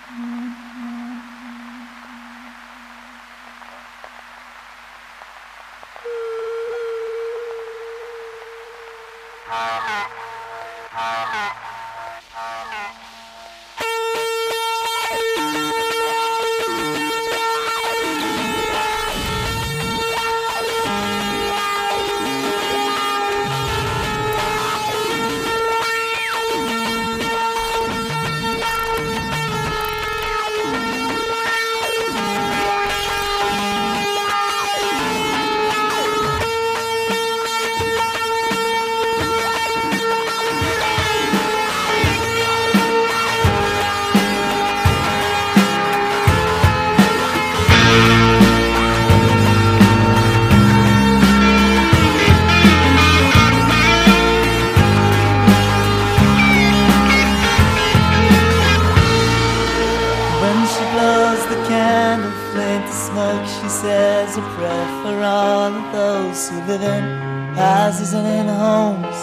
She says a prayer for all of those who live in houses and in homes.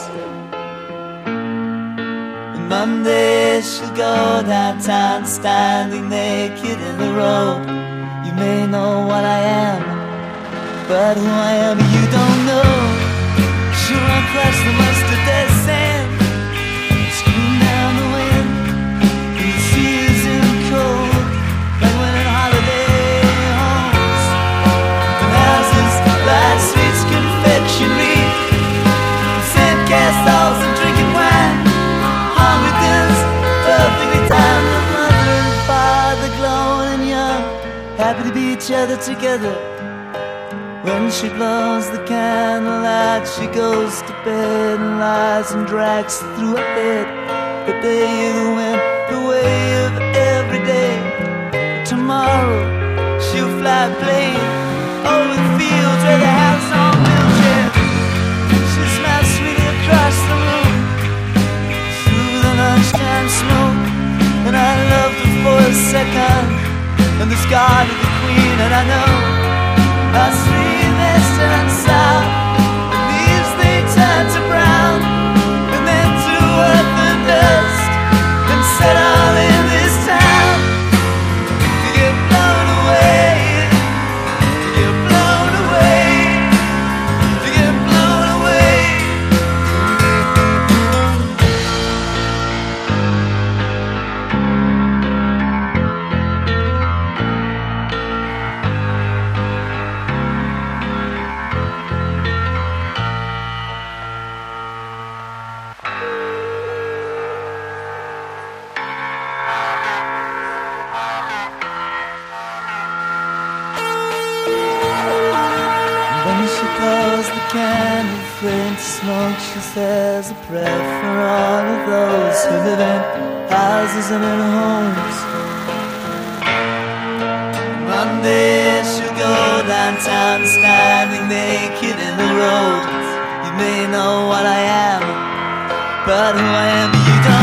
And Monday she'll go downtown standing naked in the road. You may know what I am, but who I am you don't know. She'll run across the mustard dead sand, scream down the wind, and the sea is in the cold, like when in holiday. Light streets, confectionery, sandcastles and drinking wine, hungry dinners, perfectly timed. The mother and father glowing and young, happy to be each other together. When she blows the candlelight, she goes to bed and lies and drags through her head the day of the wind, the way of every day. Tomorrow she'll fly a plane over the fields where the house on wheelchair. She smiles sweetly across the room through the lunchtime smoke, and I loved her for a second, and the scar of the queen, and I know our sweetness turns sour, the leaves they turn to brown, and then to earth and dust, and settle in this town to get blown away. Candle flame to smoke, she says a prayer for all of those who live in houses and in homes. Monday she'll go downtown standing naked in the road. You may know what I am, but who I am you don't.